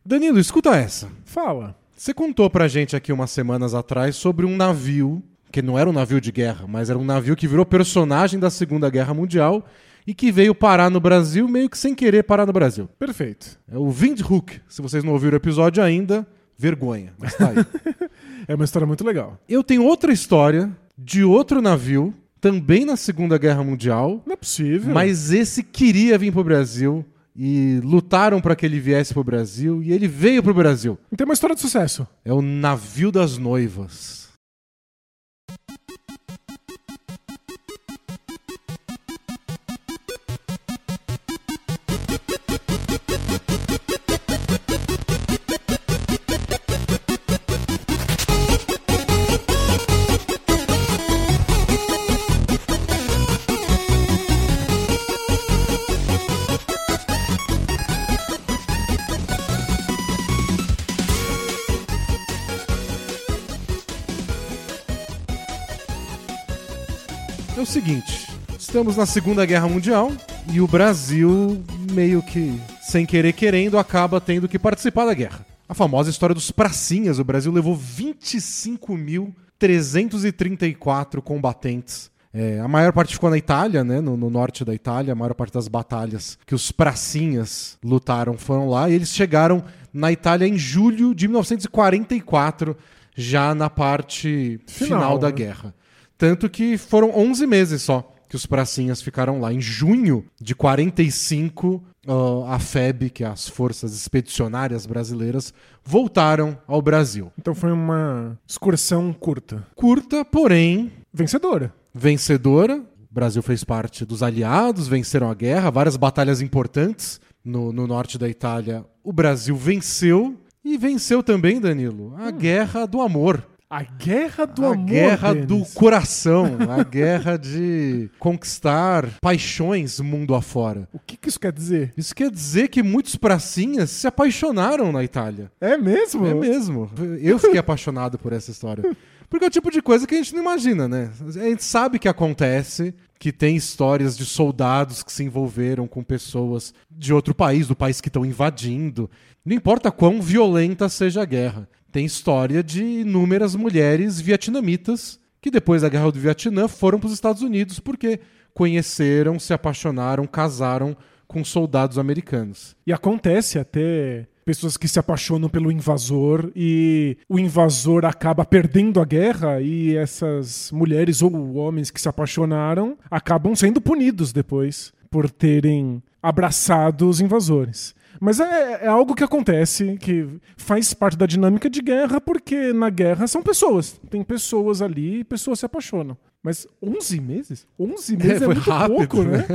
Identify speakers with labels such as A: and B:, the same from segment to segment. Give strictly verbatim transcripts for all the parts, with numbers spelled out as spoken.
A: Danilo, escuta essa.
B: Fala.
A: Você contou pra gente aqui umas semanas atrás sobre um navio, que não era um navio de guerra, mas era um navio que virou personagem da Segunda Guerra Mundial e que veio parar no Brasil meio que sem querer parar no Brasil.
B: Perfeito.
A: É o Windhoek. Se vocês não ouviram o episódio ainda, vergonha, mas tá aí.
B: É uma história muito legal.
A: Eu tenho outra história de outro navio, também na Segunda Guerra Mundial.
B: Não é possível.
A: Mas esse queria vir pro Brasil e lutaram para que ele viesse pro Brasil e ele veio pro Brasil.
B: Então é uma história de sucesso.
A: É o Navio das Noivas. É o seguinte, estamos na Segunda Guerra Mundial e o Brasil, meio que sem querer querendo, acaba tendo que participar da guerra. A famosa história dos pracinhas, o Brasil levou vinte e cinco mil trezentos e trinta e quatro combatentes. É, a maior parte ficou na Itália, né, no, no norte da Itália, a maior parte das batalhas que os pracinhas lutaram foram lá, e eles chegaram na Itália em julho de mil novecentos e quarenta e quatro, já na parte final, final da né? guerra. Tanto que foram onze meses só que os pracinhas ficaram lá. Em junho de quarenta e cinco, uh, a F E B, que é as Forças Expedicionárias Brasileiras, voltaram ao Brasil.
B: Então foi uma excursão curta.
A: Curta, porém...
B: vencedora.
A: Vencedora. O Brasil fez parte dos aliados, venceram a guerra, várias batalhas importantes no, no norte da Itália. O Brasil venceu e venceu também, Danilo, a hum. Guerra do Amor.
B: A guerra do
A: a
B: amor.
A: A guerra
B: deles.
A: do coração. A guerra de conquistar paixões mundo afora.
B: O que, que isso quer dizer?
A: Isso quer dizer que muitos pracinhas se apaixonaram na Itália.
B: É mesmo?
A: É mesmo. Eu fiquei apaixonado por essa história. Porque é o tipo de coisa que a gente não imagina, né? A gente sabe que acontece, que tem histórias de soldados que se envolveram com pessoas de outro país, do país que estão invadindo. Não importa quão violenta seja a guerra. Tem história de inúmeras mulheres vietnamitas que depois da Guerra do Vietnã foram para os Estados Unidos porque conheceram, se apaixonaram, casaram com soldados americanos.
B: E acontece até pessoas que se apaixonam pelo invasor e o invasor acaba perdendo a guerra e essas mulheres ou homens que se apaixonaram acabam sendo punidos depois por terem abraçado os invasores. Mas é, é algo que acontece, que faz parte da dinâmica de guerra, porque na guerra são pessoas. Tem pessoas ali e pessoas se apaixonam. Mas onze meses? onze meses é, é muito rápido, pouco, né?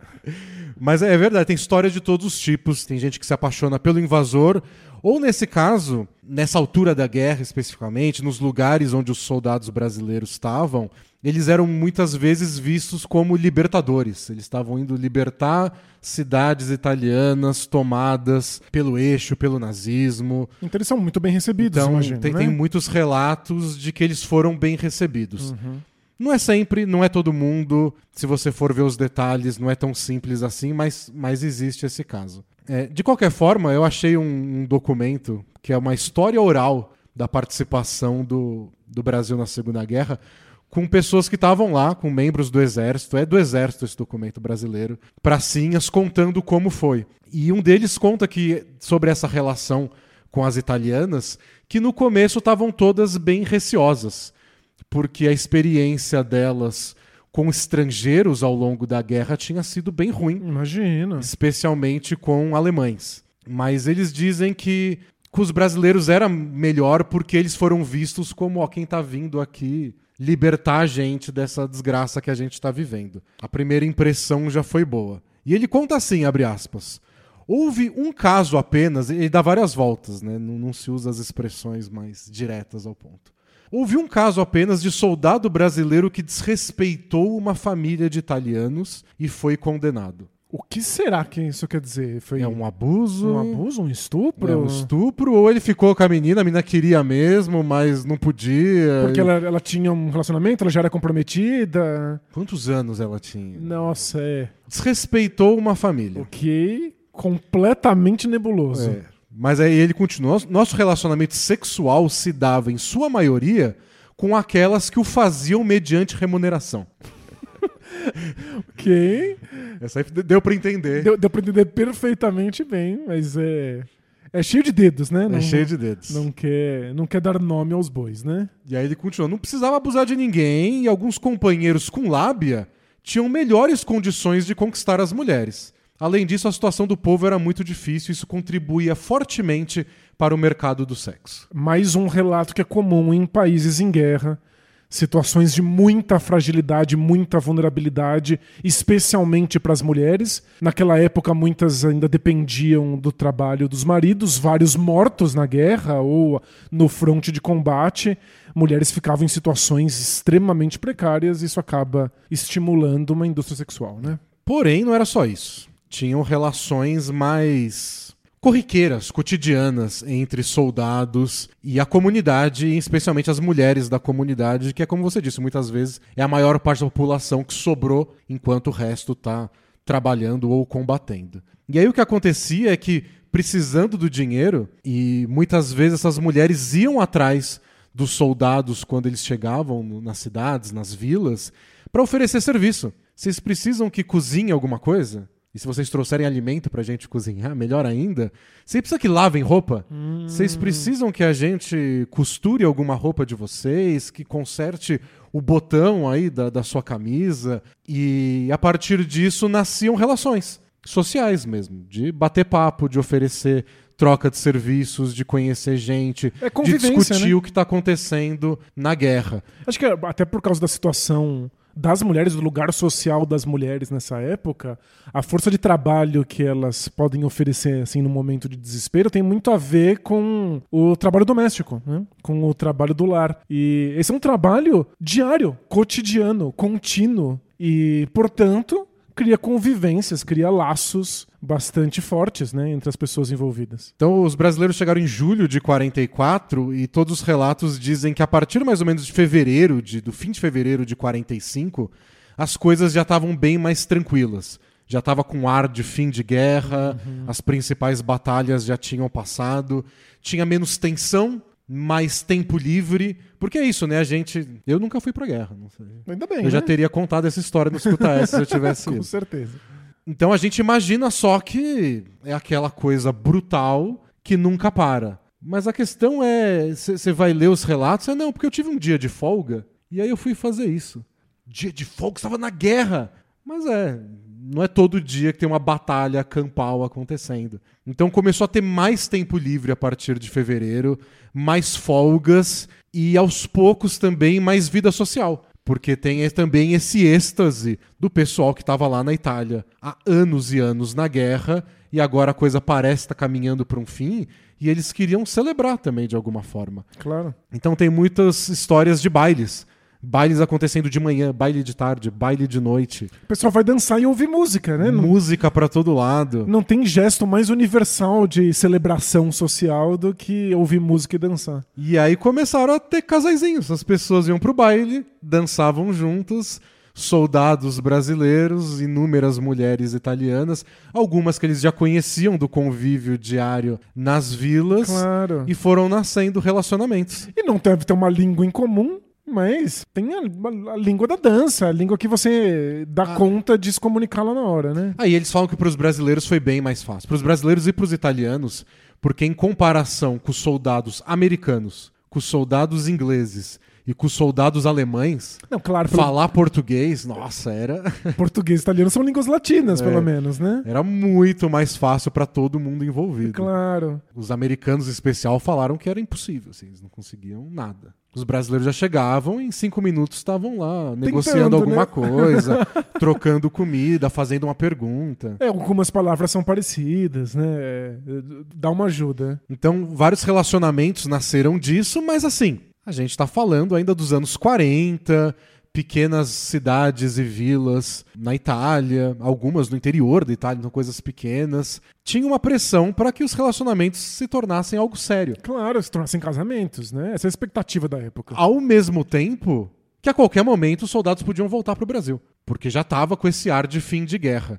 A: Mas é verdade, tem história de todos os tipos. Tem gente que se apaixona pelo invasor, ou nesse caso, nessa altura da guerra especificamente, nos lugares onde os soldados brasileiros estavam, eles eram muitas vezes vistos como libertadores. Eles estavam indo libertar cidades italianas tomadas pelo eixo, pelo nazismo.
B: Então eles são muito bem recebidos,
A: então,
B: imagino,
A: tem,
B: né?
A: tem muitos relatos de que eles foram bem recebidos.
B: Uhum.
A: Não é sempre, não é todo mundo. Se você for ver os detalhes, não é tão simples assim, mas, mas existe esse caso. É, de qualquer forma, eu achei um, um documento que é uma história oral da participação do, do Brasil na Segunda Guerra, com pessoas que estavam lá, com membros do Exército, é do Exército esse documento brasileiro, pracinhas contando como foi. E um deles conta que, sobre essa relação com as italianas, que no começo estavam todas bem receosas, porque a experiência delas com estrangeiros ao longo da guerra tinha sido bem ruim.
B: Imagina.
A: Especialmente com alemães. Mas eles dizem que com os brasileiros era melhor porque eles foram vistos como ó, quem está vindo aqui libertar a gente dessa desgraça que a gente está vivendo. A primeira impressão já foi boa. E ele conta assim, abre aspas, houve um caso apenas, ele dá várias voltas, né? não, não se usa as expressões mais diretas ao ponto. Houve um caso apenas de soldado brasileiro que desrespeitou uma família de italianos e foi condenado.
B: O que será que isso quer dizer? Foi
A: é um abuso?
B: Um abuso? Um estupro?
A: É um estupro, ou ele ficou com a menina, a menina queria mesmo, mas não podia.
B: Porque ela, ela tinha um relacionamento, ela já era comprometida.
A: Quantos anos ela tinha?
B: Nossa, é.
A: Desrespeitou uma família.
B: Ok, completamente nebuloso.
A: É. Mas aí ele continua. Nosso relacionamento sexual se dava, em sua maioria, com aquelas que o faziam mediante remuneração.
B: Ok.
A: Essa aí deu pra entender.
B: Deu, deu pra entender perfeitamente bem, mas é... É cheio de dedos, né?
A: É
B: Não,
A: cheio de dedos.
B: Não quer, não quer dar nome aos bois, né?
A: E aí ele continua. Não precisava abusar de ninguém e alguns companheiros com lábia tinham melhores condições de conquistar as mulheres. Além disso, a situação do povo era muito difícil e isso contribuía fortemente para o mercado do sexo.
B: Mais um relato que é comum em países em guerra. Situações de muita fragilidade, muita vulnerabilidade, especialmente para as mulheres. Naquela época, muitas ainda dependiam do trabalho dos maridos, vários mortos na guerra ou no fronte de combate. Mulheres ficavam em situações extremamente precárias e isso acaba estimulando uma indústria sexual, né?
A: Porém, não era só isso. Tinham relações mais corriqueiras, cotidianas, entre soldados e a comunidade, e especialmente as mulheres da comunidade, que é como você disse, muitas vezes é a maior parte da população que sobrou enquanto o resto está trabalhando ou combatendo. E aí o que acontecia é que, precisando do dinheiro, e muitas vezes essas mulheres iam atrás dos soldados quando eles chegavam no, nas cidades, nas vilas, para oferecer serviço. Vocês precisam que cozinhe alguma coisa? E se vocês trouxerem alimento pra gente cozinhar, melhor ainda. Você precisa que lavem roupa? Hum. Vocês precisam que a gente costure alguma roupa de vocês, que conserte o botão aí da, da sua camisa. E a partir disso nasciam relações sociais mesmo, de bater papo, de oferecer troca de serviços, de conhecer gente,
B: é
A: de discutir, né,
B: o
A: que está acontecendo na guerra.
B: Acho que até por causa da situação das mulheres, do lugar social das mulheres nessa época, a força de trabalho que elas podem oferecer assim, no momento de desespero tem muito a ver com o trabalho doméstico, né? Com o trabalho do lar. E esse é um trabalho diário, cotidiano, contínuo e, portanto, cria convivências, cria laços bastante fortes, né, entre as pessoas envolvidas.
A: Então os brasileiros chegaram em julho de quarenta e quatro e todos os relatos dizem que a partir mais ou menos de fevereiro, de, do fim de fevereiro de quarenta e cinco, as coisas já estavam bem mais tranquilas. Já estava com ar de fim de guerra, uhum. As principais batalhas já tinham passado, tinha menos tensão, mais tempo livre, porque é isso, né? A gente... Eu nunca fui pra guerra. Não sei.
B: Ainda bem,
A: Eu
B: né?
A: já teria contado essa história no Escuta Essa se eu tivesse ido.
B: Com certeza.
A: Então a gente imagina só que é aquela coisa brutal que nunca para. Mas a questão é, você vai ler os relatos, é não, porque eu tive um dia de folga e aí eu fui fazer isso. Dia de folga, estava na guerra. Mas é, não é todo dia que tem uma batalha campal acontecendo. Então começou a ter mais tempo livre a partir de fevereiro, mais folgas e aos poucos também mais vida social. Porque tem também esse êxtase do pessoal que estava lá na Itália há anos e anos na guerra e agora a coisa parece estar caminhando para um fim e eles queriam celebrar também de alguma forma.
B: Claro.
A: Então tem muitas histórias de bailes. Bailes acontecendo de manhã, baile de tarde, baile de noite.
B: O pessoal vai dançar e ouvir música, né?
A: Música pra todo lado.
B: Não tem gesto mais universal de celebração social do que ouvir música e dançar.
A: E aí começaram a ter casaizinhos. As pessoas iam pro baile, dançavam juntos, soldados brasileiros, inúmeras mulheres italianas, algumas que eles já conheciam do convívio diário nas vilas.
B: Claro.
A: E foram nascendo relacionamentos.
B: E não deve ter uma língua em comum. Mas tem a, a, a língua da dança, a língua que você dá ah. conta de se comunicar lá na hora, né?
A: Aí eles falam que para os brasileiros foi bem mais fácil. Para os brasileiros e para os italianos, porque em comparação com os soldados americanos, com os soldados ingleses e com os soldados alemães,
B: não, claro,
A: falar pelo... português, nossa, era...
B: Português e italiano são línguas latinas, é, pelo menos, né?
A: Era muito mais fácil para todo mundo envolvido.
B: Claro.
A: Os americanos, em especial, falaram que era impossível, assim, eles não conseguiam nada. Os brasileiros já chegavam e em cinco minutos estavam lá, Tentando, negociando alguma né? coisa, trocando comida, fazendo uma pergunta.
B: É, algumas palavras são parecidas, né? Dá uma ajuda.
A: Então, vários relacionamentos nasceram disso, mas assim, a gente está falando ainda dos anos quarenta, pequenas cidades e vilas na Itália, algumas no interior da Itália, então coisas pequenas. Tinha uma pressão para que os relacionamentos se tornassem algo sério.
B: Claro, se tornassem casamentos, né? Essa é a expectativa da época.
A: Ao mesmo tempo que a qualquer momento os soldados podiam voltar para o Brasil, porque já estava com esse ar de fim de guerra.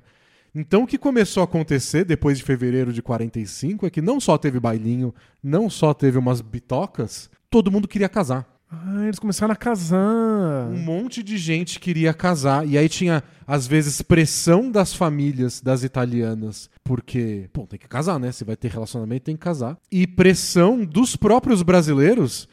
A: Então o que começou a acontecer depois de fevereiro de quarenta e cinco é que não só teve bailinho, não só teve umas bitocas, todo mundo queria casar.
B: Ah, eles começaram a casar.
A: Um monte de gente queria casar. E aí tinha, às vezes, pressão das famílias das italianas. Porque, pô, tem que casar, né? Se vai ter relacionamento, tem que casar. E pressão dos próprios brasileiros,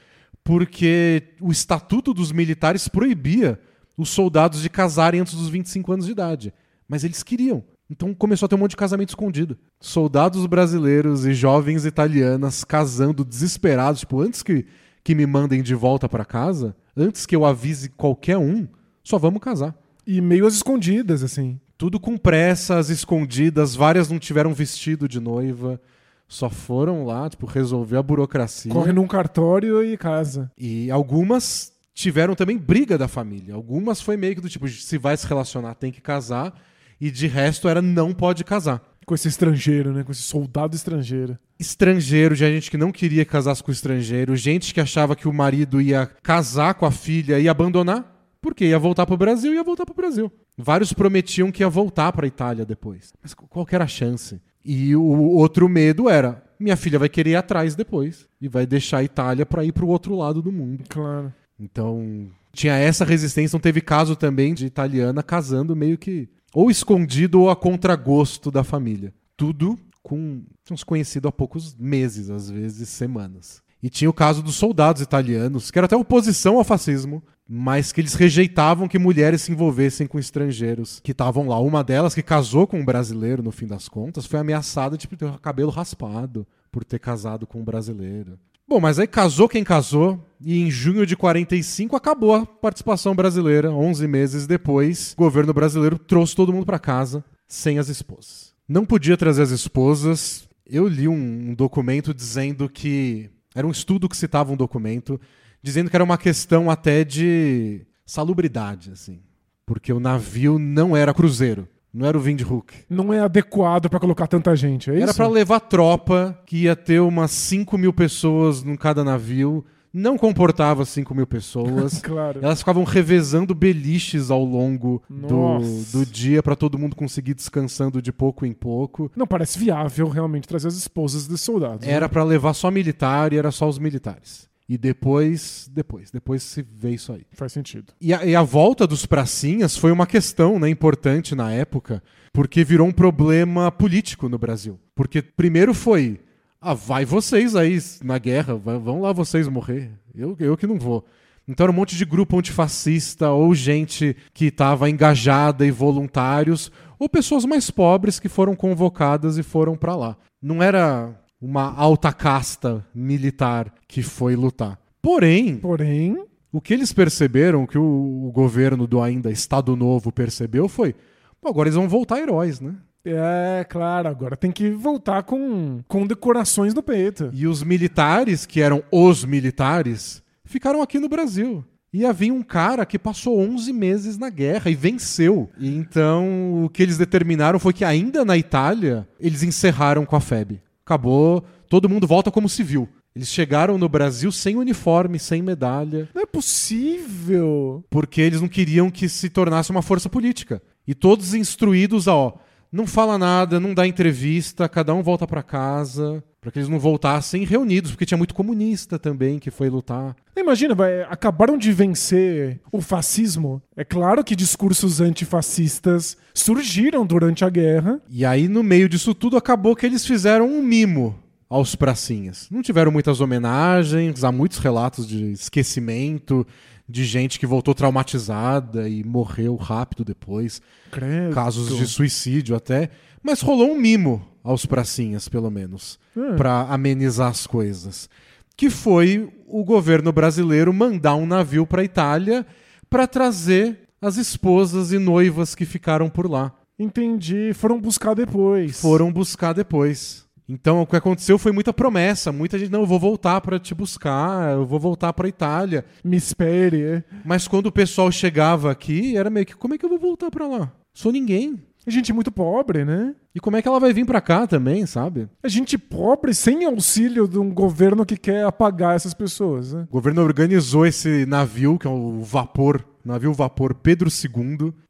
A: porque o estatuto dos militares proibia os soldados de casarem antes dos vinte e cinco anos de idade. Mas eles queriam. Então começou a ter um monte de casamento escondido. Soldados brasileiros e jovens italianas casando desesperados. Tipo, antes que... que me mandem de volta pra casa, antes que eu avise qualquer um, só vamos casar.
B: E meio às escondidas, assim.
A: Tudo com pressas, escondidas, várias não tiveram vestido de noiva, só foram lá, tipo, resolver a burocracia.
B: Corre num cartório e casa.
A: E algumas tiveram também briga da família. Algumas foi meio que do tipo, se vai se relacionar tem que casar, e de resto era não pode casar.
B: Com esse estrangeiro, né? Com esse soldado estrangeiro.
A: Estrangeiro, de gente que não queria que casasse com o estrangeiro, gente que achava que o marido ia casar com a filha e abandonar, porque ia voltar pro Brasil e ia voltar pro Brasil. Vários prometiam que ia voltar pra Itália depois. Mas qual que era a chance? E o outro medo era, minha filha vai querer ir atrás depois e vai deixar a Itália pra ir pro outro lado do mundo.
B: Claro.
A: Então, tinha essa resistência. Não teve caso também de italiana casando meio que ou escondido ou a contragosto da família. Tudo com uns conhecidos há poucos meses, às vezes semanas. E tinha o caso dos soldados italianos, que era até oposição ao fascismo, mas que eles rejeitavam que mulheres se envolvessem com estrangeiros que estavam lá. Uma delas, que casou com um brasileiro, no fim das contas, foi ameaçada de ter o cabelo raspado por ter casado com um brasileiro. Bom, mas aí casou quem casou, e em junho de quarenta e cinco acabou a participação brasileira. onze meses depois, o governo brasileiro trouxe todo mundo para casa, sem as esposas. Não podia trazer as esposas. Eu li um, um documento dizendo que... Era um estudo que citava um documento, dizendo que era uma questão até de salubridade, assim. Porque o navio não era cruzeiro. Não era o Windhoek.
B: Não é adequado pra colocar tanta gente, é isso?
A: Era pra levar tropa, que ia ter umas cinco mil pessoas em cada navio. Não comportava cinco mil pessoas.
B: Claro.
A: Elas ficavam revezando beliches ao longo do, do dia pra todo mundo conseguir descansando de pouco em pouco.
B: Não parece viável realmente trazer as esposas dos soldados.
A: Era
B: né?
A: pra levar só militar e era só os militares. E depois, depois, depois se vê isso aí.
B: Faz sentido.
A: E a, e a volta dos pracinhas foi uma questão, né, importante na época, porque virou um problema político no Brasil. Porque primeiro foi, ah, vai vocês aí na guerra, vai, vão lá vocês morrer, eu, eu que não vou. Então era um monte de grupo antifascista, ou gente que estava engajada e voluntários, ou pessoas mais pobres que foram convocadas e foram para lá. Não era uma alta casta militar que foi lutar. Porém,
B: Porém,
A: o que eles perceberam, o que o, o governo do ainda Estado Novo percebeu foi, pô, agora eles vão voltar heróis, né?
B: é claro, agora tem que voltar com, com decorações no peito.
A: E os militares, que eram os militares, ficaram aqui no Brasil. E havia um cara que passou onze meses na guerra e venceu. E então, o que eles determinaram foi que ainda na Itália, eles encerraram com a F E B. Acabou, todo mundo volta como civil. Eles chegaram no Brasil sem uniforme, sem medalha.
B: Não é possível.
A: Porque eles não queriam que se tornasse uma força política. E todos instruídos a, ó, não fala nada, não dá entrevista, cada um volta pra casa, para que eles não voltassem reunidos, porque tinha muito comunista também que foi lutar.
B: Imagina, vai, acabaram de vencer o fascismo. É claro que discursos antifascistas surgiram durante a guerra.
A: E aí, no meio disso tudo, acabou que eles fizeram um mimo aos pracinhas. Não tiveram muitas homenagens, há muitos relatos de esquecimento, de gente que voltou traumatizada e morreu rápido depois.
B: Credo.
A: Casos de suicídio até. Mas rolou um mimo aos pracinhas, pelo menos,
B: hum.
A: para amenizar as coisas. Que foi o governo brasileiro mandar um navio para a Itália para trazer as esposas e noivas que ficaram por lá.
B: Entendi. Foram buscar depois.
A: Foram buscar depois. Então, o que aconteceu foi muita promessa. Muita gente, não, eu vou voltar para te buscar, eu vou voltar para a Itália.
B: Me espere, é.
A: Mas quando o pessoal chegava aqui, era meio que, como é que eu vou voltar para lá? Sou ninguém.
B: É gente muito pobre, né?
A: E como é que ela vai vir pra cá também, sabe?
B: É gente pobre sem auxílio de um governo que quer apagar essas pessoas, né?
A: O governo organizou esse navio, que é o vapor, navio vapor Pedro segundo,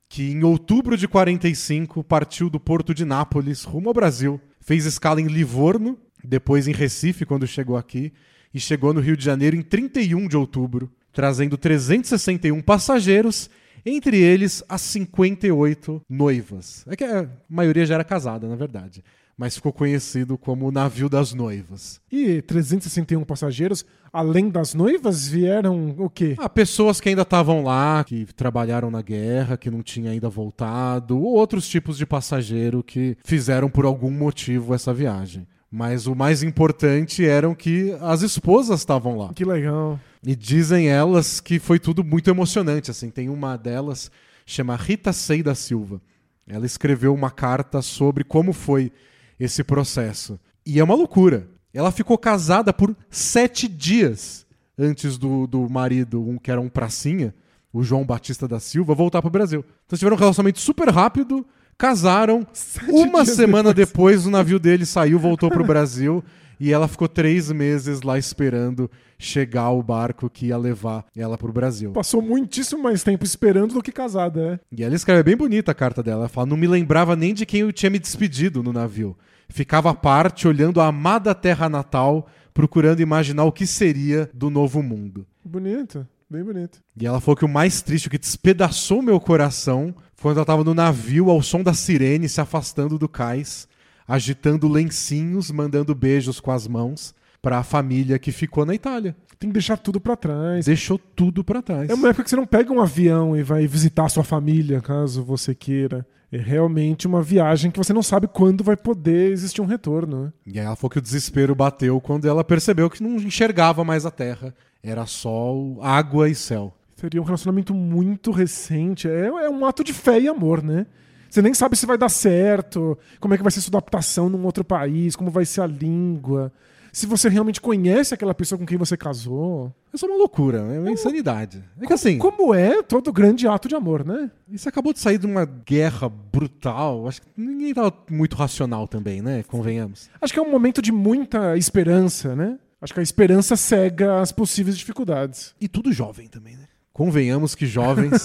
A: que em outubro de quarenta e cinco partiu do porto de Nápoles rumo ao Brasil. Fez escala em Livorno, depois em Recife, quando chegou aqui, e chegou no Rio de Janeiro em trinta e um de outubro, trazendo trezentos e sessenta e um passageiros, entre eles as cinquenta e oito noivas. É que a maioria já era casada, na verdade, mas ficou conhecido como o navio das noivas.
B: E trezentos e sessenta e um passageiros, além das noivas, vieram o quê?
A: Ah, pessoas que ainda estavam lá, que trabalharam na guerra, que não tinham ainda voltado, ou outros tipos de passageiro que fizeram por algum motivo essa viagem. Mas o mais importante eram que as esposas estavam lá.
B: Que legal.
A: E dizem elas que foi tudo muito emocionante. Assim, tem uma delas, chama Rita Sei da Silva. Ela escreveu uma carta sobre como foi esse processo. E é uma loucura. Ela ficou casada por sete dias antes do, do marido, um, que era um pracinha, o João Batista da Silva, voltar para o Brasil. Então eles tiveram um relacionamento super rápido, casaram.
B: Sete
A: Uma
B: dias
A: semana
B: depois.
A: depois, o navio dele saiu, voltou para o Brasil. E ela ficou três meses lá esperando chegar o barco que ia levar ela pro Brasil.
B: Passou muitíssimo mais tempo esperando do que casada, é.
A: E ela escreve bem bonita a carta dela. Ela fala, não me lembrava nem de quem eu tinha me despedido no navio. Ficava à parte, olhando a amada terra natal, procurando imaginar o que seria do novo mundo.
B: Bonito, bem bonito.
A: E ela falou que o mais triste, o que despedaçou meu coração, foi quando ela estava no navio, ao som da sirene, se afastando do cais, agitando lencinhos, mandando beijos com as mãos para a família que ficou na Itália.
B: Tem que deixar tudo pra trás.
A: Deixou tudo para trás.
B: É uma época que você não pega um avião e vai visitar a sua família, caso você queira. É realmente uma viagem que você não sabe quando vai poder existir um retorno, né?
A: E aí ela falou que o desespero bateu quando ela percebeu que não enxergava mais a terra. Era só água e céu.
B: Seria um relacionamento muito recente. É, é um ato de fé e amor, né? Você nem sabe se vai dar certo, como é que vai ser sua adaptação num outro país, como vai ser a língua, se você realmente conhece aquela pessoa com quem você casou.
A: Isso é uma loucura, é uma insanidade. É que assim,
B: Como é todo grande ato de amor, né?
A: isso acabou de sair de uma guerra brutal. Acho que ninguém tava muito racional também, né? Convenhamos.
B: Acho que é um momento de muita esperança, né? Acho que a esperança cega as possíveis dificuldades.
A: E tudo jovem também, né? Convenhamos que jovens...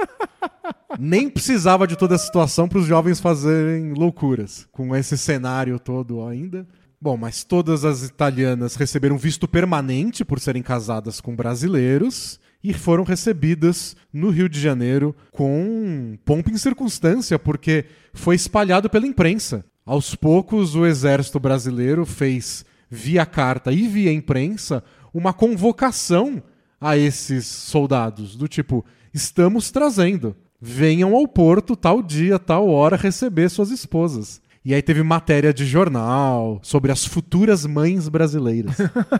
A: Nem precisava de toda a situação para os jovens fazerem loucuras com esse cenário todo ainda. Bom, mas todas as italianas receberam visto permanente por serem casadas com brasileiros e foram recebidas no Rio de Janeiro com pompa e circunstância, porque foi espalhado pela imprensa. Aos poucos, o exército brasileiro fez, via carta e via imprensa, uma convocação a esses soldados, do tipo, estamos trazendo. Venham ao porto tal dia, tal hora receber suas esposas. E aí teve matéria de jornal sobre as futuras mães brasileiras.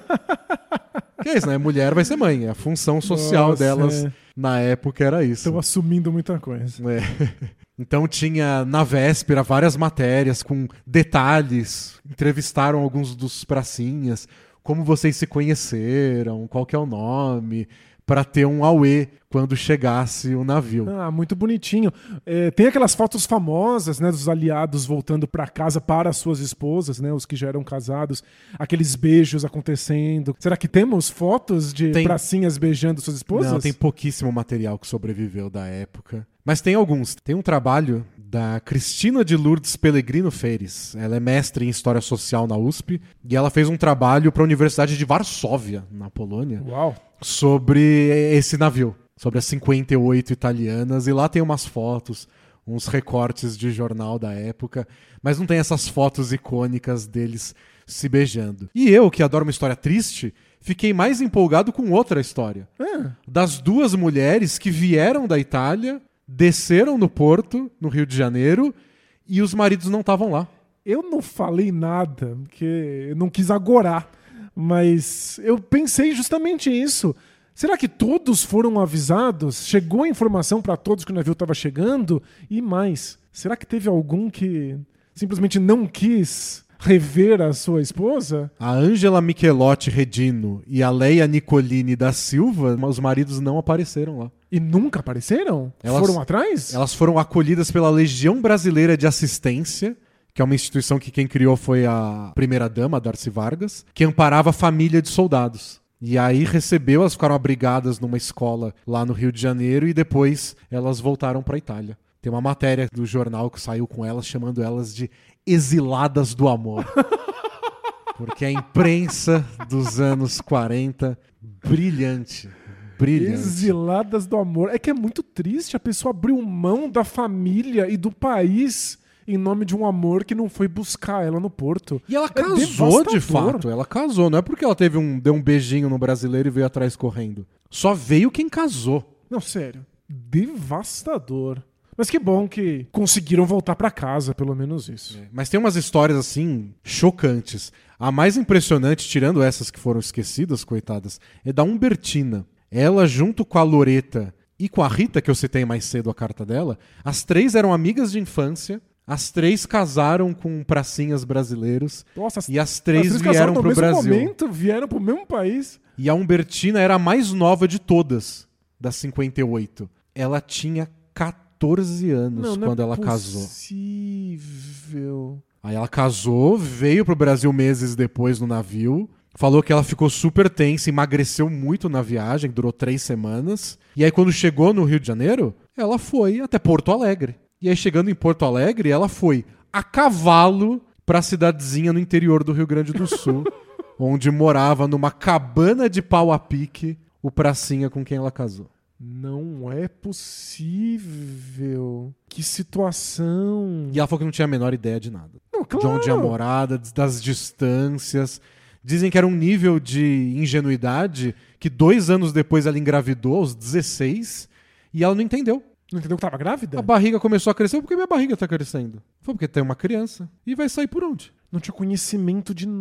A: Que é isso, né? Mulher vai ser mãe. A função social
B: Nossa,
A: delas
B: é.
A: na época era isso.
B: Estão assumindo muita coisa.
A: É. Então tinha na véspera várias matérias com detalhes. Entrevistaram alguns dos pracinhas. Como vocês se conheceram, qual que é o nome... para ter um auê quando chegasse o navio.
B: Ah, muito bonitinho. É, tem aquelas fotos famosas, né, dos aliados voltando para casa para as suas esposas, né, os que já eram casados, aqueles beijos acontecendo. Será que temos fotos de
A: Tem.
B: pracinhas beijando suas esposas?
A: Não, tem pouquíssimo material que sobreviveu da época. Mas tem alguns. Tem um trabalho da Cristina de Lourdes Pellegrino Feres. Ela é mestre em História Social na U S P e ela fez um trabalho para a Universidade de Varsóvia, na Polônia,
B: Uau!
A: sobre esse navio, sobre as cinquenta e oito italianas, e lá tem umas fotos, uns recortes de jornal da época, mas não tem essas fotos icônicas deles se beijando. E eu, que adoro uma história triste, fiquei mais empolgado com outra história.
B: É.
A: Das duas mulheres que vieram da Itália, desceram no porto, no Rio de Janeiro, e os maridos não estavam lá.
B: Eu não falei nada, porque eu não quis agorar, mas eu pensei justamente isso. Será que todos foram avisados? Chegou a informação para todos que o navio estava chegando? E mais, será que teve algum que simplesmente não quis rever a sua esposa?
A: A Ângela Michelotti Redino e a Leia Nicolini da Silva, os maridos não apareceram lá.
B: E nunca apareceram?
A: Elas-
B: Foram atrás?
A: Elas foram acolhidas pela Legião Brasileira de Assistência, que é uma instituição que quem criou foi a primeira-dama, Darcy Vargas, que amparava a família de soldados. E aí recebeu, elas ficaram abrigadas numa escola lá no Rio de Janeiro e depois elas voltaram para a Itália. Tem uma matéria do jornal que saiu com elas, chamando elas de exiladas do amor. Porque a imprensa dos anos quarenta, brilhante, brilhante.
B: Exiladas do amor. É que é muito triste a pessoa abrir mão da família e do país em nome de um amor que não foi buscar ela no porto.
A: E ela
B: É
A: casou de
B: devastador.
A: fato, ela casou. Não é porque ela teve um, deu um beijinho no brasileiro e veio atrás correndo. Só veio quem casou.
B: Não, sério. Devastador. Mas que bom que conseguiram voltar pra casa, pelo menos isso.
A: É, mas tem umas histórias assim chocantes. A mais impressionante, tirando essas que foram esquecidas, coitadas, é da Humbertina. Ela, junto com a Loreta e com a Rita, que eu citei mais cedo a carta dela, as três eram amigas de infância. As três casaram com pracinhas brasileiros.
B: Nossa, as,
A: e as três,
B: as três
A: vieram
B: casaram no
A: pro
B: mesmo
A: Brasil.
B: momento, vieram pro mesmo país.
A: E a Humbertina era a mais nova de todas, das cinquenta e oito. Ela tinha catorze anos
B: Não, não
A: quando
B: é
A: ela casou.
B: Possível.
A: Aí ela casou, veio pro Brasil meses depois no navio, falou que ela ficou super tensa, emagreceu muito na viagem, que durou três semanas. E aí quando chegou no Rio de Janeiro, ela foi até Porto Alegre. E aí chegando em Porto Alegre, ela foi a cavalo pra cidadezinha no interior do Rio Grande do Sul, onde morava numa cabana de pau a pique o pracinha com quem ela casou.
B: Não é possível. Que situação.
A: E ela falou que não tinha a menor ideia de nada.
B: Não, claro.
A: De onde ia morada, das distâncias. Dizem que era um nível de ingenuidade que dois anos depois ela engravidou, aos dezesseis, e ela não entendeu.
B: Não entendeu que tava grávida?
A: A barriga começou a crescer. Por que minha barriga tá crescendo? Foi porque tem uma criança. E vai sair por onde?
B: Não tinha conhecimento de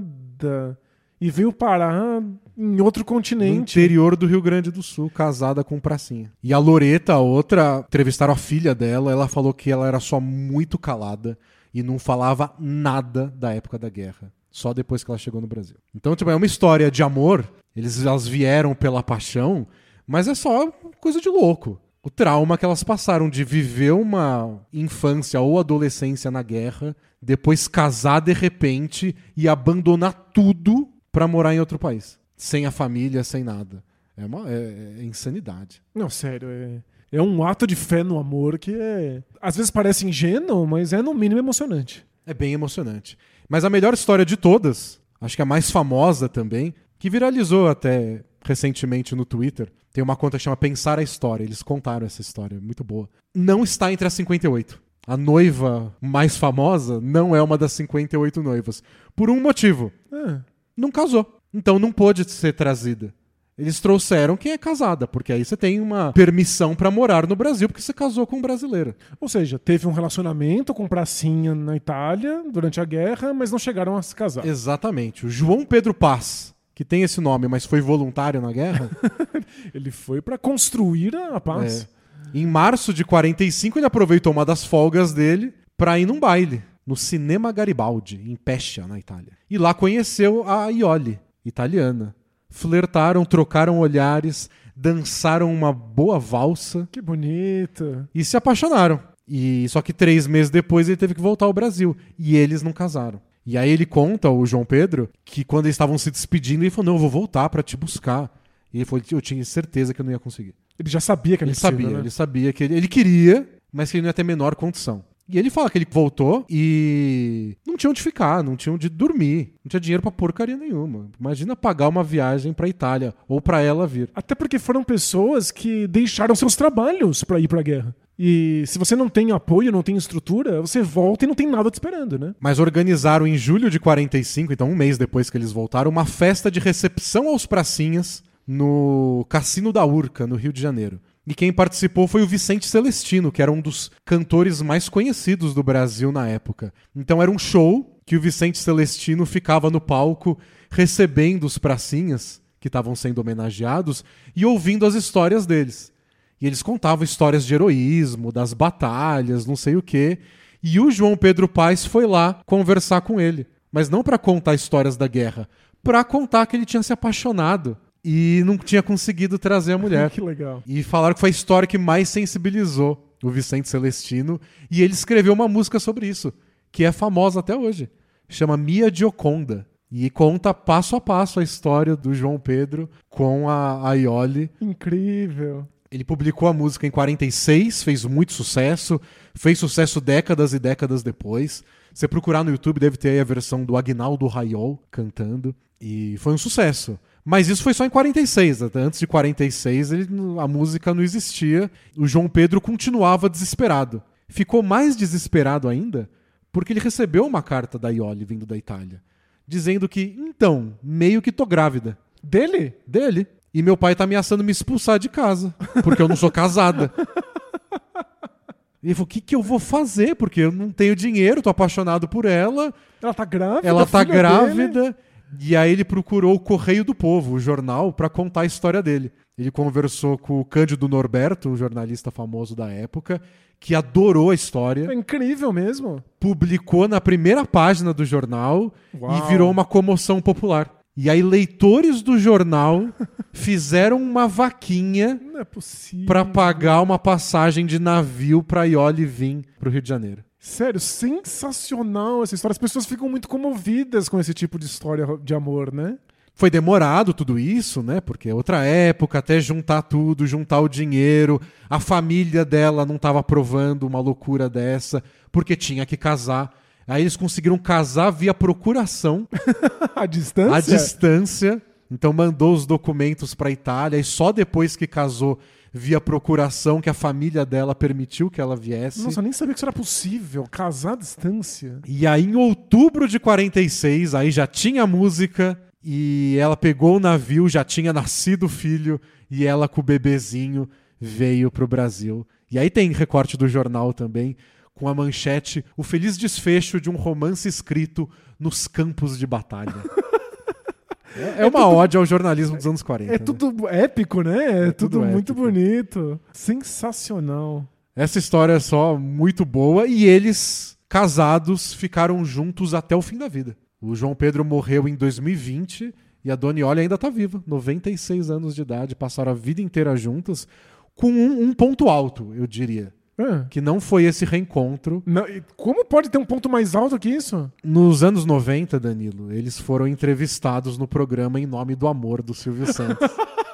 B: nada. E veio parar em outro
A: No
B: continente.
A: interior do Rio Grande do Sul, casada com um pracinha. E a Loreta, a outra, entrevistaram a filha dela. Ela falou que ela era só muito calada e não falava nada da época da guerra. Só depois que ela chegou no Brasil. Então, tipo, é uma história de amor. Eles, elas vieram pela paixão, mas é só coisa de louco. O trauma que elas passaram de viver uma infância ou adolescência na guerra, depois casar de repente e abandonar tudo pra morar em outro país. Sem a família, sem nada. É, uma, é, é insanidade.
B: Não, sério. É, é um ato de fé no amor que é... Às vezes parece ingênuo, mas é no mínimo emocionante.
A: É bem emocionante. Mas a melhor história de todas, acho que a mais famosa também, que viralizou até recentemente no Twitter, tem uma conta que chama Pensar a História. Eles contaram essa história, muito boa. Não está entre as cinquenta e oito. A noiva mais famosa não é uma das cinquenta e oito noivas. Por um motivo.
B: É.
A: Não casou. Então não pôde ser trazida. Eles trouxeram quem é casada, porque aí você tem uma permissão pra morar no Brasil, porque você casou com um brasileiro.
B: Ou seja, teve um relacionamento com pracinha na Itália durante a guerra, mas não chegaram a se casar.
A: Exatamente. O João Pedro Paz, que tem esse nome, mas foi voluntário na guerra.
B: Ele foi pra construir a paz.
A: É. Em março de quarenta e cinco, ele aproveitou uma das folgas dele pra ir num baile, no Cinema Garibaldi, em Pescia, na Itália. E lá conheceu a Ioli, italiana. Flertaram, trocaram olhares, dançaram uma boa valsa.
B: Que bonito.
A: E se apaixonaram. E só que três meses depois ele teve que voltar ao Brasil. E eles não casaram. E aí ele conta, o João Pedro, que quando eles estavam se despedindo, ele falou, não, eu vou voltar pra te buscar. E ele falou, eu tinha certeza que eu não ia conseguir.
B: Ele já sabia que era
A: Ele
B: impossível,
A: sabia,
B: né?
A: ele sabia que ele, ele queria, mas que ele não ia ter a menor condição. E ele fala que ele voltou e não tinha onde ficar, não tinha onde dormir, não tinha dinheiro pra porcaria nenhuma. Imagina pagar uma viagem pra Itália ou pra ela vir.
B: Até porque foram pessoas que deixaram seus trabalhos pra ir pra guerra. E se você não tem apoio, não tem estrutura, você volta e não tem nada te esperando, né?
A: Mas organizaram em julho de quarenta e cinco, então um mês depois que eles voltaram, uma festa de recepção aos pracinhas no Cassino da Urca, no Rio de Janeiro. E quem participou foi o Vicente Celestino, que era um dos cantores mais conhecidos do Brasil na época. Então era um show que o Vicente Celestino ficava no palco recebendo os pracinhas que estavam sendo homenageados e ouvindo as histórias deles. E eles contavam histórias de heroísmo, das batalhas, não sei o quê. E o João Pedro Paes foi lá conversar com ele. Mas não para contar histórias da guerra, para contar que ele tinha se apaixonado e não tinha conseguido trazer a mulher.
B: Que legal.
A: E falaram que foi a história que mais sensibilizou o Vicente Celestino. E ele escreveu uma música sobre isso, que é famosa até hoje. Chama Mia Gioconda. E conta passo a passo a história do João Pedro com a, a Ioli.
B: Incrível.
A: Ele publicou a música em quarenta e seis, fez muito sucesso, fez sucesso décadas e décadas depois. Você procurar no YouTube, deve ter aí a versão do Aguinaldo Raiol cantando, e foi um sucesso. Mas isso foi só em quarenta e seis. Antes de quarenta e seis, ele, a música não existia. O João Pedro continuava desesperado. Ficou mais desesperado ainda porque ele recebeu uma carta da Iole vindo da Itália, dizendo que, então, meio que tô grávida.
B: Dele?
A: Dele. E meu pai tá ameaçando me expulsar de casa, porque eu não sou casada. E ele falou, o que, que eu vou fazer? Porque eu não tenho dinheiro, tô apaixonado por ela.
B: Ela tá grávida?
A: Ela tá
B: filha
A: grávida.
B: dele?
A: E aí ele procurou o Correio do Povo, o jornal, pra contar a história dele. Ele conversou com o Cândido Norberto, um jornalista famoso da época, que adorou a história.
B: É incrível mesmo.
A: Publicou na primeira página do jornal.
B: Uau.
A: E virou uma comoção popular. E aí leitores do jornal fizeram uma vaquinha
B: Não é possível.
A: pra pagar uma passagem de navio pra Iole vir pro Rio de Janeiro.
B: Sério, sensacional essa história. As pessoas ficam muito comovidas com esse tipo de história de amor, né?
A: Foi demorado tudo isso, né? Porque é outra época, até juntar tudo, juntar o dinheiro. A família dela não estava aprovando uma loucura dessa, porque tinha que casar. Aí eles conseguiram casar via procuração.
B: A distância?
A: À distância. Então mandou os documentos para a Itália e só depois que casou via procuração que a família dela permitiu que ela viesse.
B: Nossa, eu nem sabia que isso era possível. Casar à distância.
A: E aí em outubro de quarenta e seis, aí já tinha música e ela pegou o navio, já tinha nascido o filho e ela com o bebezinho veio pro Brasil. E aí tem recorte do jornal também, com a manchete, o feliz desfecho de um romance escrito nos campos de batalha. É, é uma
B: tudo,
A: ode ao jornalismo dos anos quarenta.
B: É
A: né?
B: tudo épico, né? É,
A: É
B: tudo,
A: tudo
B: muito
A: épico.
B: bonito. Sensacional.
A: Essa história é só muito boa e eles, casados, ficaram juntos até o fim da vida. O João Pedro morreu em dois mil e vinte e a Dona Iole ainda está viva, noventa e seis anos de idade, passaram a vida inteira juntas, com um, um ponto alto, eu diria.
B: É.
A: Que não foi esse reencontro.
B: Não, e como pode ter um ponto mais alto que isso?
A: Nos anos noventa, Danilo, eles foram entrevistados no programa Em Nome do Amor, do Silvio Santos.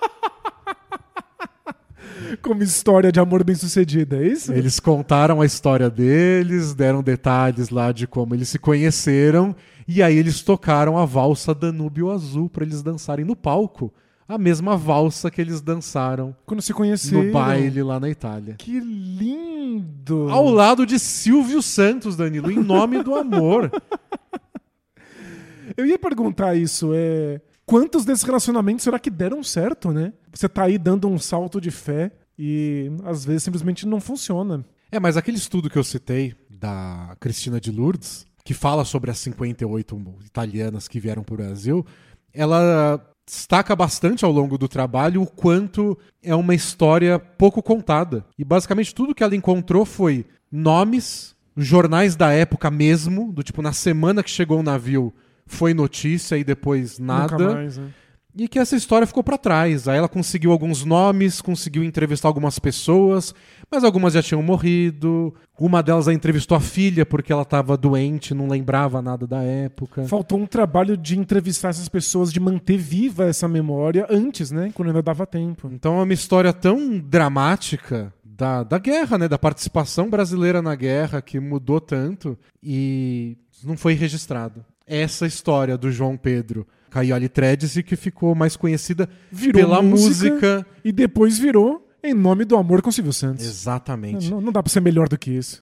B: Como história de amor bem-sucedida, é isso?
A: Eles contaram a história deles, deram detalhes lá de como eles se conheceram, e aí eles tocaram a valsa Danúbio Azul para eles dançarem no palco. A mesma valsa que eles dançaram
B: Quando se conheceram.
A: no baile lá na Itália.
B: Que lindo!
A: Ao lado de Silvio Santos, Danilo, em nome do amor.
B: Eu ia perguntar isso, é... Quantos desses relacionamentos será que deram certo, né? Você tá aí dando um salto de fé e às vezes simplesmente não funciona.
A: É, mas aquele estudo que eu citei da Cristina de Lourdes, que fala sobre as cinquenta e oito italianas que vieram para o Brasil, ela destaca bastante ao longo do trabalho o quanto é uma história pouco contada. E basicamente tudo que ela encontrou foi nomes, jornais da época mesmo, do tipo, na semana que chegou o navio foi notícia e depois nada.
B: Nunca mais, né?
A: E que essa história ficou pra trás. Aí ela conseguiu alguns nomes, conseguiu entrevistar algumas pessoas, mas algumas já tinham morrido. Uma delas a entrevistou a filha porque ela estava doente, não lembrava nada da época.
B: Faltou um trabalho de entrevistar essas pessoas, de manter viva essa memória antes, né? Quando ainda dava tempo.
A: Então é uma história tão dramática da, da guerra, né? Da participação brasileira na guerra, que mudou tanto e não foi registrado. Essa história do João Pedro Caioli Tredici, que ficou mais conhecida
B: Virou
A: pela música,
B: música e depois virou Em Nome do Amor com Silvio Santos.
A: Exatamente.
B: Não, não dá pra ser melhor do que isso.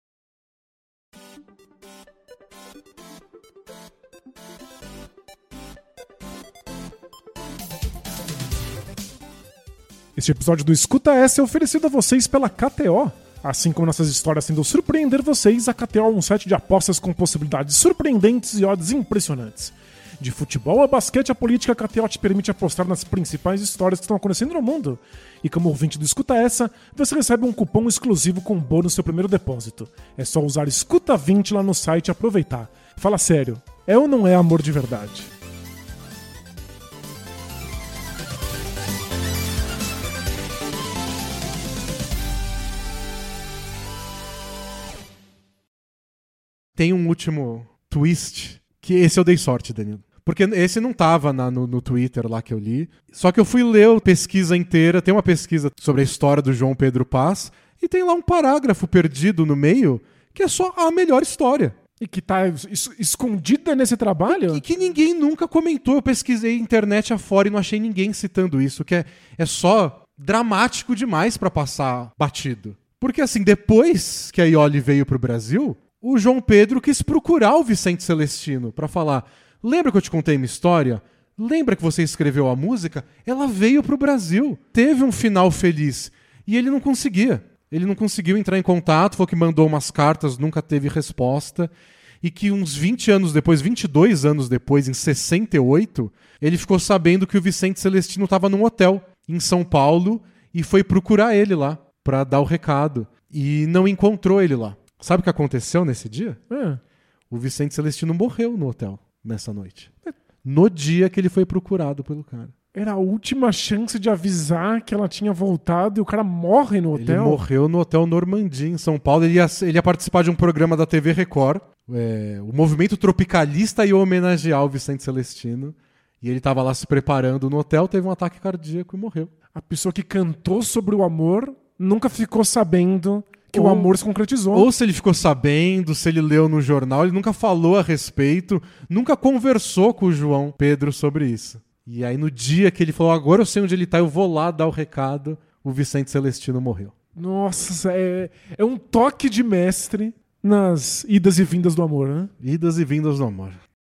B: Este episódio do Escuta Essa é oferecido a vocês pela K T O. Assim como nossas histórias tendem a surpreender vocês, a K T O é um site de apostas com possibilidades surpreendentes e odds impressionantes. De futebol a basquete a política, a K T O te permite apostar nas principais histórias que estão acontecendo no mundo. E como ouvinte do Escuta Essa, você recebe um cupom exclusivo com bônus no seu primeiro depósito. É só usar Escuta vinte lá no site e aproveitar. Fala sério, é ou não é amor de verdade?
A: Tem um último twist, que esse eu dei sorte, Danilo. Porque esse não tava na, no, no Twitter lá que eu li. Só que eu fui ler a pesquisa inteira. Tem uma pesquisa sobre a história do João Pedro Paz. E tem lá um parágrafo perdido no meio que é só a melhor história.
B: E que tá es- escondida nesse trabalho?
A: E que ninguém nunca comentou. Eu pesquisei internet afora e não achei ninguém citando isso. Que é, é só dramático demais pra passar batido. Porque assim, depois que a Iole veio pro Brasil, o João Pedro quis procurar o Vicente Celestino pra falar: lembra que eu te contei minha história? Lembra que você escreveu a música? Ela veio pro Brasil. Teve um final feliz. E ele não conseguia. Ele não conseguiu entrar em contato, falou que mandou umas cartas, nunca teve resposta. E que uns vinte anos depois, vinte e dois anos depois, em sessenta e oito, ele ficou sabendo que o Vicente Celestino estava num hotel em São Paulo e foi procurar ele lá pra dar o recado. E não encontrou ele lá. Sabe o que aconteceu nesse dia?
B: É.
A: O Vicente Celestino morreu no hotel nessa noite. No dia que ele foi procurado pelo cara.
B: Era a última chance de avisar que ela tinha voltado e o cara morre no hotel.
A: Ele morreu no Hotel Normandia, em São Paulo. Ele ia, ele ia participar de um programa da T V Record. É, o Movimento Tropicalista ia homenagear o Vicente Celestino. E ele estava lá se preparando no hotel, teve um ataque cardíaco e morreu.
B: A pessoa que cantou sobre o amor nunca ficou sabendo que
A: ou,
B: o amor se concretizou.
A: Ou se ele ficou sabendo, se ele leu no jornal, ele nunca falou a respeito, nunca conversou com o João Pedro sobre isso. E aí no dia que ele falou, agora eu sei onde ele tá, eu vou lá dar o recado, o Vicente Celestino morreu.
B: Nossa, é, é um toque de mestre nas idas e vindas do amor, né?
A: Idas e vindas do amor.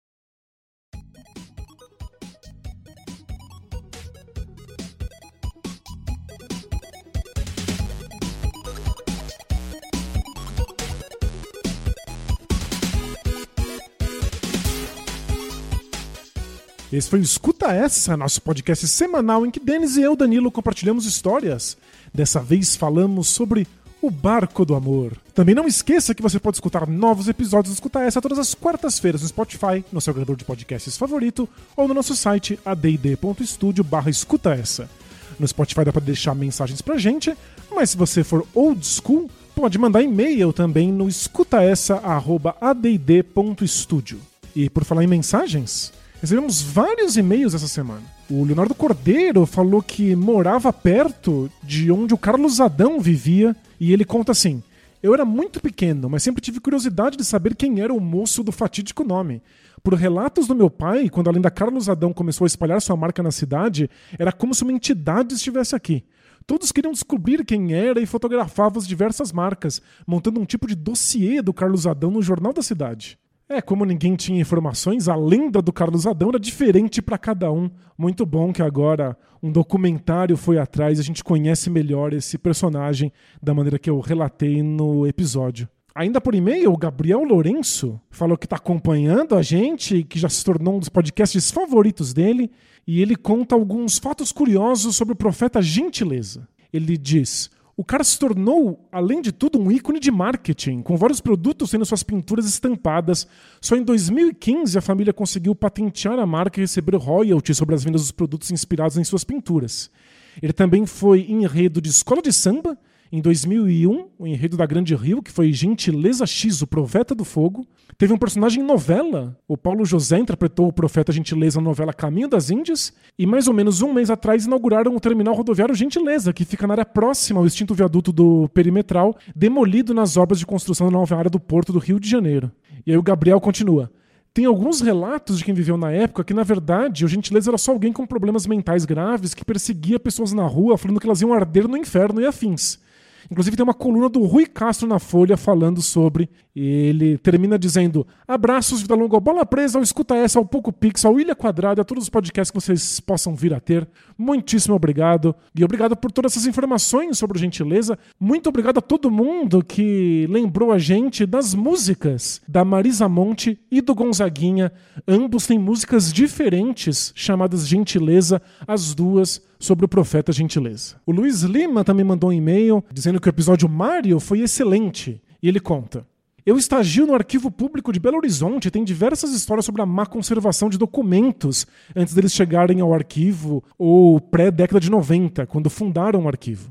B: Esse foi o Escuta Essa, nosso podcast semanal em que Denis e eu, Danilo, compartilhamos histórias. Dessa vez falamos sobre o Barco do Amor. Também não esqueça que você pode escutar novos episódios do Escuta Essa todas as quartas-feiras no Spotify, no seu agregador de podcasts favorito, ou no nosso site a d d ponto studio barra escuta essa. No Spotify dá para deixar mensagens pra gente, mas se você for old school, pode mandar e-mail também no escuta essa arroba a d d ponto studio. E por falar em mensagens, recebemos vários e-mails essa semana. O Leonardo Cordeiro falou que morava perto de onde o Carlos Adão vivia e ele conta assim: eu era muito pequeno, mas sempre tive curiosidade de saber quem era o moço do fatídico nome. Por relatos do meu pai, quando a lenda Carlos Adão começou a espalhar sua marca na cidade, era como se uma entidade estivesse aqui. Todos queriam descobrir quem era e fotografavam as diversas marcas, montando um tipo de dossiê do Carlos Adão no jornal da cidade. É, como ninguém tinha informações, a lenda do Carlos Adão era diferente para cada um. Muito bom que agora um documentário foi atrás e a gente conhece melhor esse personagem da maneira que eu relatei no episódio. Ainda por e-mail, o Gabriel Lourenço falou que está acompanhando a gente, que já se tornou um dos podcasts favoritos dele, e ele conta alguns fatos curiosos sobre o profeta Gentileza. Ele diz: o cara se tornou, além de tudo, um ícone de marketing, com vários produtos tendo suas pinturas estampadas. Só em dois mil e quinze a família conseguiu patentear a marca e receber royalties sobre as vendas dos produtos inspirados em suas pinturas. Ele também foi enredo de escola de samba. Em dois mil e um, o enredo da Grande Rio, que foi Gentileza X, o Profeta do Fogo. Teve um personagem em novela. O Paulo José interpretou o Profeta Gentileza na novela Caminho das Índias. E mais ou menos um mês atrás inauguraram o terminal rodoviário Gentileza, que fica na área próxima ao extinto viaduto do Perimetral, demolido nas obras de construção da nova área do Porto do Rio de Janeiro. E aí o Gabriel continua: tem alguns relatos de quem viveu na época que, na verdade, o Gentileza era só alguém com problemas mentais graves que perseguia pessoas na rua falando que elas iam arder no inferno e afins. Inclusive tem uma coluna do Rui Castro na Folha falando sobre. Ele termina dizendo: abraços, vida longa, bola presa, ao Escuta Essa, ao Poco Pix, ao Ilha Quadrada, a todos os podcasts que vocês possam vir a ter. Muitíssimo obrigado. E obrigado por todas essas informações sobre o Gentileza. Muito obrigado a todo mundo que lembrou a gente das músicas da Marisa Monte e do Gonzaguinha. Ambos têm músicas diferentes chamadas Gentileza, as duas sobre o Profeta Gentileza. O Luiz Lima também mandou um e-mail dizendo que o episódio Mário foi excelente. E ele conta: eu estagio no Arquivo Público de Belo Horizonte e tem diversas histórias sobre a má conservação de documentos antes deles chegarem ao arquivo ou pré-década de noventa, quando fundaram o arquivo.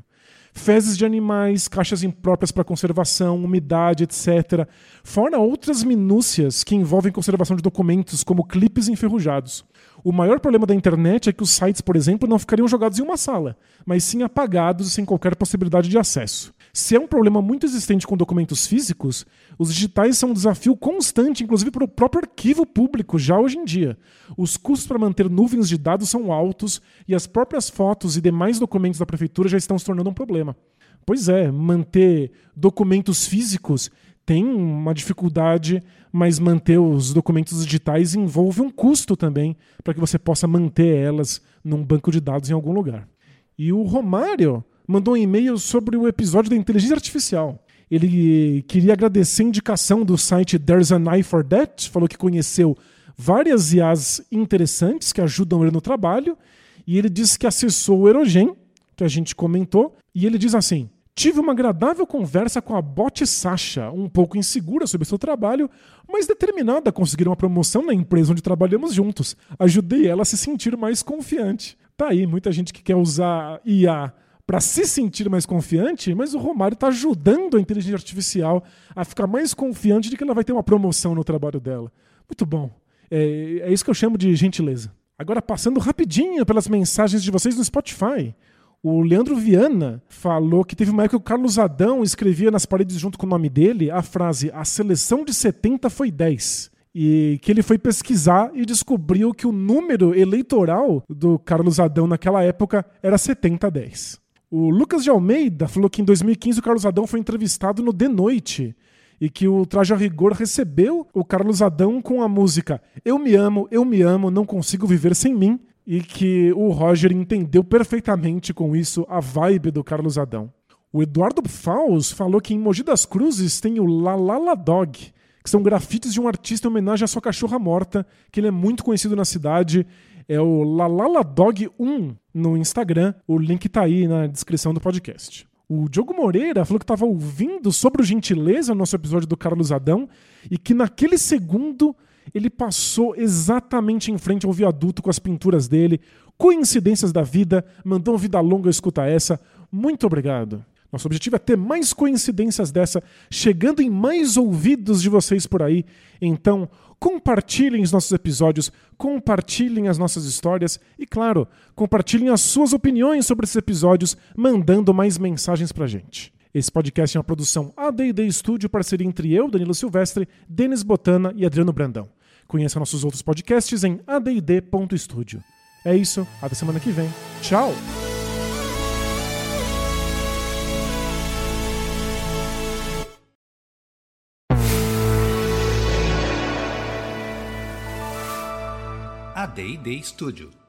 B: fezes de animais, caixas impróprias para conservação, umidade, etcétera. Fora outras minúcias que envolvem conservação de documentos, como clipes enferrujados. O maior problema da internet é que os sites, por exemplo, não ficariam jogados em uma sala, mas sim apagados e sem qualquer possibilidade de acesso. Se é um problema muito existente com documentos físicos, os digitais são um desafio constante, inclusive para o próprio arquivo público, já hoje em dia. Os custos para manter nuvens de dados são altos e as próprias fotos e demais documentos da prefeitura já estão se tornando um problema. Pois é, manter documentos físicos tem uma dificuldade, mas manter os documentos digitais envolve um custo também para que você possa manter elas num banco de dados em algum lugar. E o Romário mandou um e-mail sobre o episódio da inteligência artificial. Ele queria agradecer a indicação do site There's an Eye for That, falou que conheceu várias I As interessantes que ajudam ele no trabalho, e ele disse que acessou o Erogen, que a gente comentou, e ele diz assim: tive uma agradável conversa com a bot Sasha, um pouco insegura sobre seu trabalho, mas determinada a conseguir uma promoção na empresa onde trabalhamos juntos. Ajudei ela a se sentir mais confiante. Tá aí, muita gente que quer usar I A para se sentir mais confiante, mas o Romário está ajudando a inteligência artificial a ficar mais confiante de que ela vai ter uma promoção no trabalho dela. Muito bom. É, é isso que eu chamo de gentileza. Agora, passando rapidinho pelas mensagens de vocês no Spotify. O Leandro Viana falou que teve uma época que o Carlos Adão escrevia nas paredes junto com o nome dele a frase "a seleção de setenta foi dez". E que ele foi pesquisar e descobriu que o número eleitoral do Carlos Adão naquela época era setenta a dez. O Lucas de Almeida falou que em dois mil e quinze o Carlos Adão foi entrevistado no De Noite e que o Traje a Rigor recebeu o Carlos Adão com a música "Eu me amo, eu me amo, não consigo viver sem mim", e que o Roger entendeu perfeitamente com isso a vibe do Carlos Adão. O Eduardo Faus falou que em Mogi das Cruzes tem o Lalala Dog, que são grafites de um artista em homenagem à sua cachorra morta, que ele é muito conhecido na cidade. É o Lalala Dog um no Instagram. O link tá aí na descrição do podcast. O Diogo Moreira falou que estava ouvindo sobre o Gentileza, o nosso episódio do Carlos Adão, e que naquele segundo ele passou exatamente em frente ao viaduto com as pinturas dele. Coincidências da vida, mandou vida longa, escuta essa. Muito obrigado. Nosso objetivo é ter mais coincidências dessa, chegando em mais ouvidos de vocês por aí. Então, compartilhem os nossos episódios, compartilhem as nossas histórias e, claro, compartilhem as suas opiniões sobre esses episódios, mandando mais mensagens pra gente. Esse podcast é uma produção A D e D Studio, parceria entre eu, Danilo Silvestre, Denis Botana e Adriano Brandão. Conheça nossos outros podcasts em a d e d ponto studio. É isso, até semana que vem. Tchau!
C: A D e D Studio.